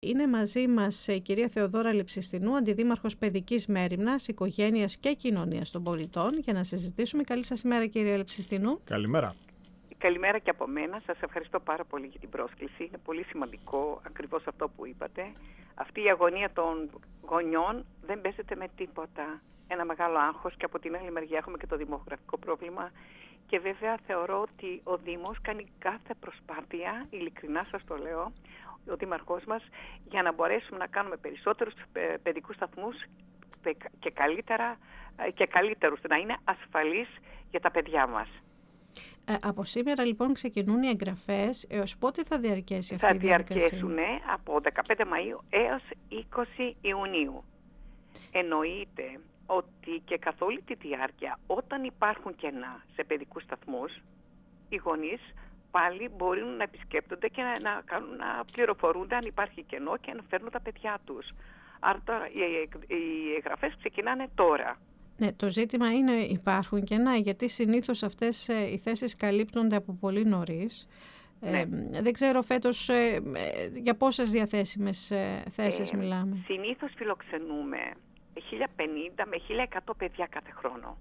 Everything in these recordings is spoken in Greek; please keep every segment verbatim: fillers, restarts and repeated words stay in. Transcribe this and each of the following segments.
Είναι μαζί μας η κυρία Θεοδώρα Λειψιστινού, Αντιδήμαρχος Παιδικής Μέριμνας, Οικογένειας και Κοινωνίας των Πολιτών, για να συζητήσουμε. Καλή σας ημέρα, κυρία Λειψιστινού. Καλημέρα. Καλημέρα και από μένα. Σας ευχαριστώ πάρα πολύ για την πρόσκληση. Είναι πολύ σημαντικό ακριβώς αυτό που είπατε. Αυτή η αγωνία των γονιών δεν παίζεται με τίποτα. Ένα μεγάλο άγχος, και από την άλλη μεριά έχουμε και το δημογραφικό πρόβλημα. Και βέβαια θεωρώ ότι ο Δήμος κάνει κάθε προσπάθεια, ειλικρινά σας το λέω, ο Δήμαρχός μας, για να μπορέσουμε να κάνουμε περισσότερους παιδικούς σταθμούς και, καλύτερα, και καλύτερους, να είναι ασφαλείς για τα παιδιά μας. Ε, από σήμερα λοιπόν ξεκινούν οι εγγραφές. Έως πότε θα διαρκέσει αυτή θα η διαδικασία? Θα διαρκέσουν από δεκαπέντε Μαΐου έως είκοσι Ιουνίου. Εννοείται ότι και καθ' όλη τη διάρκεια, όταν υπάρχουν κενά σε παιδικούς σταθμούς, οι γονείς πάλι μπορούν να επισκέπτονται και να, να, κάνουν, να πληροφορούνται αν υπάρχει κενό και να φέρνουν τα παιδιά τους. Άρα τώρα, οι, οι εγγραφές ξεκινάνε τώρα. Ναι, το ζήτημα είναι υπάρχουν κενά, γιατί συνήθως αυτές ε, οι θέσεις καλύπτονται από πολύ νωρίς. Ναι. Ε, δεν ξέρω φέτος ε, ε, για πόσες διαθέσιμες ε, θέσεις ε, μιλάμε. Συνήθως φιλοξενούμε χίλια πενήντα με χίλια εκατό παιδιά κάθε χρόνο.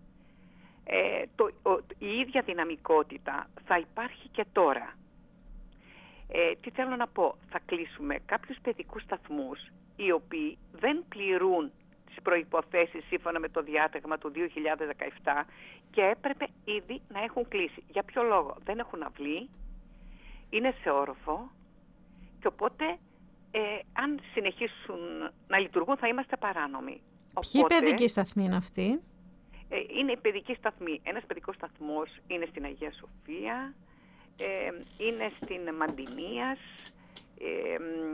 Ε, το, ο, η ίδια δυναμικότητα θα υπάρχει και τώρα. Ε, τι θέλω να πω, θα κλείσουμε κάποιους παιδικούς σταθμούς οι οποίοι δεν πληρούν τις προϋποθέσεις σύμφωνα με το διάταγμα του δύο χιλιάδες δεκαεπτά και έπρεπε ήδη να έχουν κλείσει. Για ποιο λόγο? Δεν έχουν αυλή, είναι σε όροφο και οπότε ε, αν συνεχίσουν να λειτουργούν θα είμαστε παράνομοι. Ποιοι παιδικοί σταθμοί είναι αυτοί? Ε, είναι η παιδική σταθμή. Ένας παιδικός σταθμός είναι στην Αγία Σοφία, ε, είναι στην Μαντινίας, ε,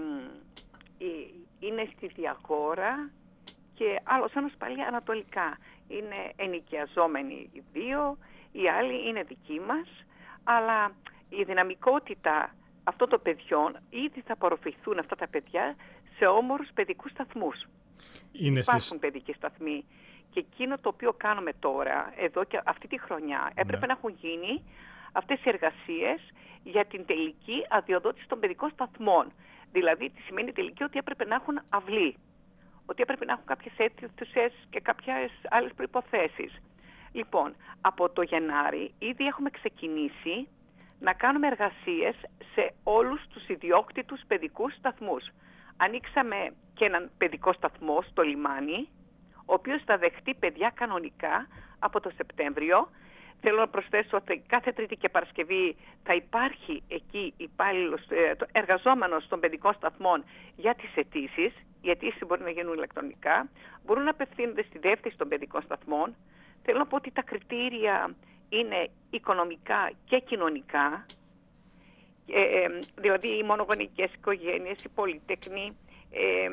ε, είναι στη Διαγόρα και άλλος ένας πάλι ανατολικά. Είναι ενοικιαζόμενοι οι δύο, οι άλλοι είναι δικοί μας, αλλά η δυναμικότητα αυτών των παιδιών ήδη θα απορροφηθούν αυτά τα παιδιά σε όμορους παιδικούς σταθμούς. Είναι Υπάρχουν εσείς... παιδικοί σταθμοί. Και εκείνο το οποίο κάνουμε τώρα, εδώ και αυτή τη χρονιά, έπρεπε ναι. να έχουν γίνει αυτές οι εργασίες για την τελική αδειοδότηση των παιδικών σταθμών. Δηλαδή, τι σημαίνει τελική? Ότι έπρεπε να έχουν αυλή, ότι έπρεπε να έχουν κάποιες αίθουσες και κάποιες άλλες προϋποθέσεις. Λοιπόν, από το Γενάρη ήδη έχουμε ξεκινήσει να κάνουμε εργασίες σε όλους τους ιδιόκτητους παιδικούς σταθμούς. Ανοίξαμε και έναν παιδικό σταθμό στο λιμάνι, ο οποίος θα δεχτεί παιδιά κανονικά από το Σεπτέμβριο. Θέλω να προσθέσω ότι κάθε Τρίτη και Παρασκευή θα υπάρχει εκεί υπάλληλος, εργαζόμενος των παιδικών σταθμών για τις αιτήσεις. Οι αιτήσεις μπορεί να γίνουν ηλεκτρονικά, μπορούν να απευθύνονται στη διεύθυνση των παιδικών σταθμών. Θέλω να πω ότι τα κριτήρια είναι οικονομικά και κοινωνικά, ε, ε, δηλαδή οι μονογονικές οικογένειες, οι πολυτέκνοι, ε,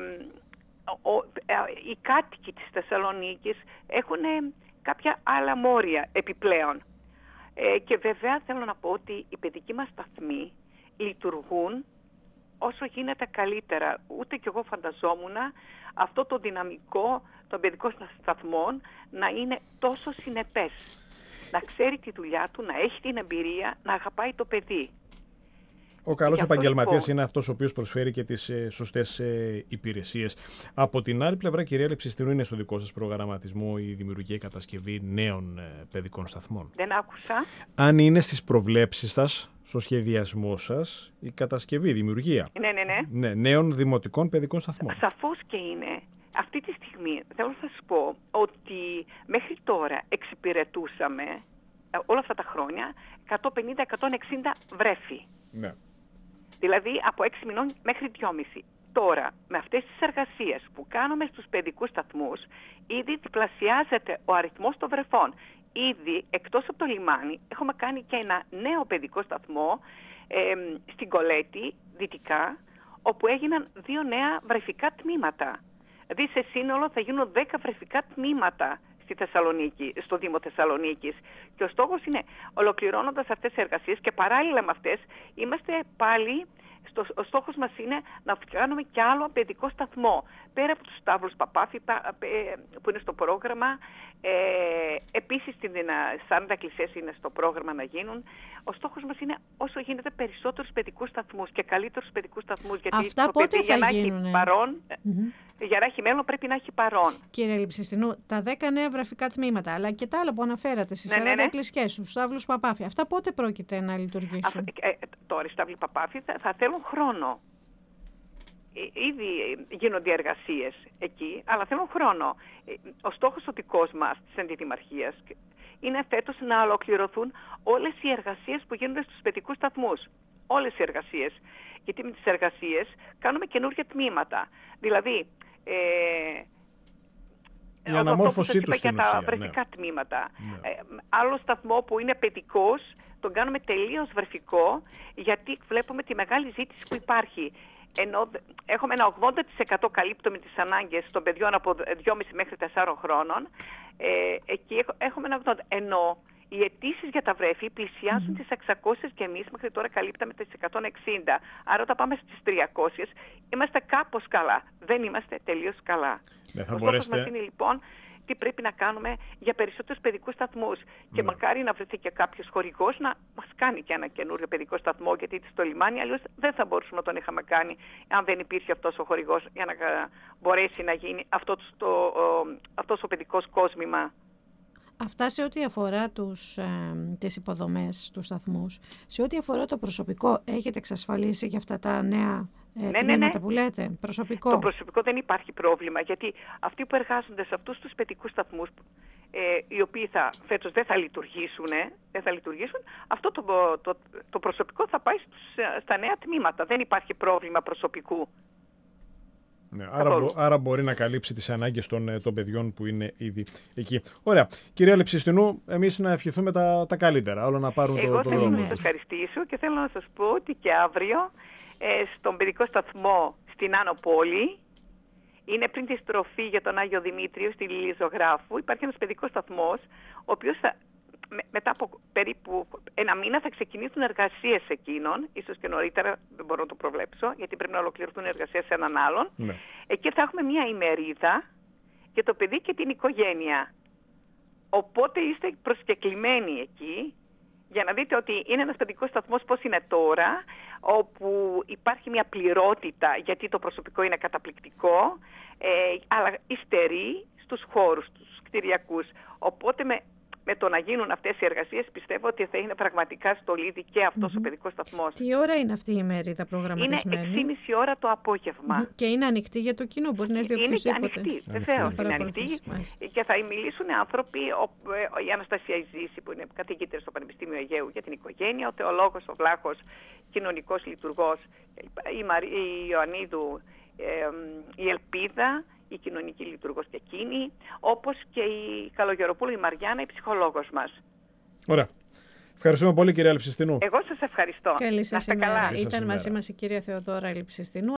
Ο, οι κάτοικοι της Θεσσαλονίκης έχουν κάποια άλλα μόρια επιπλέον. Ε, και βέβαια θέλω να πω ότι οι παιδικοί μας σταθμοί λειτουργούν όσο γίνεται καλύτερα. Ούτε κι εγώ φανταζόμουν αυτό το δυναμικό των παιδικών σταθμών να είναι τόσο συνεπές. Να ξέρει τη δουλειά του, να έχει την εμπειρία, να αγαπάει το παιδί. Ο καλός επαγγελματίας λοιπόν... είναι αυτός ο οποίος προσφέρει και τις ε, σωστές ε, υπηρεσίες. Από την άλλη πλευρά, κυρία Λειψιστινού, είναι στο δικό σας προγραμματισμό η δημιουργία και κατασκευή νέων ε, παιδικών σταθμών? Δεν άκουσα. Αν είναι στις προβλέψεις σας, στο σχεδιασμό σας, η κατασκευή, η δημιουργία ναι, ναι, ναι. Ναι, νέων δημοτικών παιδικών σταθμών? Σαφώς και είναι. Αυτή τη στιγμή θέλω να σας πω ότι μέχρι τώρα εξυπηρετούσαμε όλα αυτά τα χρόνια εκατόν πενήντα με εκατόν εξήντα βρέφη. Ναι. Δηλαδή από έξι μηνών μέχρι δυόμισι. Τώρα, με αυτές τις εργασίες που κάνουμε στους παιδικούς σταθμούς, ήδη διπλασιάζεται ο αριθμός των βρεφών. Ήδη, εκτός από το λιμάνι, έχουμε κάνει και ένα νέο παιδικό σταθμό ε, στην Κολέτη, δυτικά, όπου έγιναν δύο νέα βρεφικά τμήματα. Δηλαδή, σε σύνολο θα γίνουν δέκα βρεφικά τμήματα στη Θεσσαλονίκη, στο Δήμο Θεσσαλονίκης. Και ο στόχος είναι, ολοκληρώνοντας αυτές τις εργασίες και παράλληλα με αυτές, είμαστε πάλι Στο, ο στόχος μας είναι να κάνουμε κι άλλο παιδικό σταθμό. Πέρα από τους Σταύρους Παπάφη που είναι στο πρόγραμμα, ε, επίσης στην σαράντα εκκλησίες είναι στο πρόγραμμα να γίνουν. Ο στόχος μας είναι όσο γίνεται περισσότερους παιδικούς σταθμούς και καλύτερους παιδικούς σταθμούς. Γιατί αυτά το πότε παιδί θα για να γίνουνε? έχει παρόν, Mm-hmm. για να έχει μέλλον πρέπει να έχει παρόν. Κύριε Λειψιστινού, τα δέκα νέα γραφικά τμήματα, αλλά και τα άλλα που αναφέρατε στις ναι, σαράντα ναι, ναι. εκκλησίες, στους Σταύρους Παπάφη, αυτά πότε πρόκειται να λειτουργήσουν? Α, ε, τώρα οι Σταύροι Παπάφη θα, θα θέλουν χρόνο. Ήδη γίνονται εργασίες εκεί, αλλά θέλουν χρόνο. Ο στόχος ο δικός μας της Αντιδημαρχίας είναι φέτος να ολοκληρωθούν όλες οι εργασίες που γίνονται στους παιδικούς σταθμούς. Όλες οι εργασίες. Γιατί με τις εργασίες κάνουμε καινούργια τμήματα. Δηλαδή, ε, η αναμόρφωσή τους για στην ουσία, τα βρεφικά ναι. τμήματα. Ναι. Ε, άλλο σταθμό που είναι παιδικός, τον κάνουμε τελείως βρεφικό, γιατί βλέπουμε τη μεγάλη ζήτηση που υπάρχει. Ενώ έχουμε ένα ογδόντα τοις εκατό καλύπτουμε τις ανάγκες των παιδιών από δυόμισι μέχρι τεσσάρων χρόνων. Ε, εκεί έχουμε ένα ογδόντα. Ενώ οι αιτήσεις για τα βρέφη πλησιάζουν mm. τις εξακόσιες και εμείς μέχρι τώρα καλύπταμε τις εκατόν εξήντα. Άρα όταν πάμε στις τριακόσιες είμαστε κάπως καλά. Δεν είμαστε τελείως καλά. Ναι, θα Ο μπορέσετε... στόχος μας είναι λοιπόν τι πρέπει να κάνουμε για περισσότερους παιδικούς σταθμούς. Και ναι. μακάρι να βρεθεί και κάποιος χορηγός να μας κάνει και ένα καινούριο παιδικό σταθμό, γιατί στο λιμάνι αλλιώς δεν θα μπορούσαμε να τον είχαμε κάνει αν δεν υπήρχε αυτός ο χορηγός για να μπορέσει να γίνει αυτό το, ο, αυτός ο παιδικός κόσμημα. Αυτά σε ό,τι αφορά τους, ε, τις υποδομές, τους σταθμούς, σε ό,τι αφορά το προσωπικό, έχετε εξασφαλίσει για αυτά τα νέα ε, ναι, τμήματα ναι, ναι. που λέτε, προσωπικό? Το προσωπικό δεν υπάρχει πρόβλημα, γιατί αυτοί που εργάζονται σε αυτούς τους παιδικούς σταθμούς, ε, οι οποίοι θα, φέτος δεν θα λειτουργήσουν, ε, δεν θα λειτουργήσουν, αυτό το, το, το προσωπικό θα πάει στους, στα νέα τμήματα. Δεν υπάρχει πρόβλημα προσωπικού. Ναι, άρα, μπο, άρα μπορεί να καλύψει τις ανάγκες των, των παιδιών που είναι ήδη εκεί. Ωραία. Κυρία Λειψιστινού, εμείς να ευχηθούμε τα, τα καλύτερα, όλα να πάρουν Εγώ το, το δρόμο τους. Εγώ θέλω να σας ευχαριστήσω και θέλω να σας πω ότι και αύριο ε, στον παιδικό σταθμό στην Άνω Πόλη, είναι πριν τη στροφή για τον Άγιο Δημήτριο στη Λιλιζογράφου, υπάρχει ένας παιδικός σταθμός, ο οποίος θα, με, μετά από περίπου ένα μήνα θα ξεκινήσουν εργασίες εκείνων, ίσως και νωρίτερα, δεν μπορώ να το προβλέψω, γιατί πρέπει να ολοκληρωθούν εργασίες σε έναν άλλον. Ναι. Εκεί θα έχουμε μια ημερίδα για το παιδί και την οικογένεια. Οπότε είστε προσκεκλημένοι εκεί, για να δείτε ότι είναι ένας παιδικός σταθμός πώς είναι τώρα, όπου υπάρχει μια πληρότητα, γιατί το προσωπικό είναι καταπληκτικό, ε, αλλά υστερεί στους χώρους, στους κτηριακούς. Οπότε με, με το να γίνουν αυτές οι εργασίες πιστεύω ότι θα είναι πραγματικά στολίδι και αυτός mm-hmm. ο παιδικός σταθμός. Τι ώρα είναι αυτή η ημερίδα προγραμματισμένη? Είναι έξι και μισή ώρα το απόγευμα. Mm-hmm. Και είναι ανοιχτή για το κοινό, μπορεί να έρθει οποιοσδήποτε? Είναι ανοιχτή, βεβαίως είναι ανοιχτή. Και θα μιλήσουν άνθρωποι, ο, η Αναστασία Ιζήση που είναι καθηγήτρια στο Πανεπιστήμιο Αιγαίου για την οικογένεια, ο θεολόγος, ο Βλάχος, κοινωνικός λειτουργός, η, Μαρί, η Ιωαννίδου, ε, η Ελπίδα, η κοινωνική λειτουργός και εκείνη, όπως και η Καλογεροπούλου, η Μαριάννα, η ψυχολόγος μας. Ωραία. Ευχαριστούμε πολύ, κυρία Λειψιστινού. Εγώ σας ευχαριστώ. Καλή σας ημέρα. Καλά. Ήταν μαζί μας η κυρία Θεοδώρα Λειψιστινού.